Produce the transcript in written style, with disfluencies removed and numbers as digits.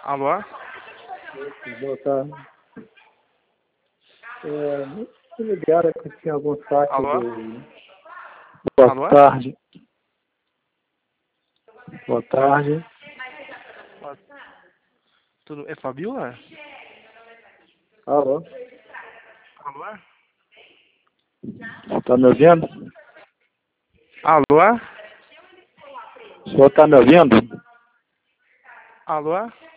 Alô? Boa tarde. Me ligaram que tinha algum saque Alô? do... Boa Alô? tarde. Boa tarde. Tudo... É Fabiola? Alô? Alô? Tá me ouvindo? Alô? O senhor tá me ouvindo? Alô?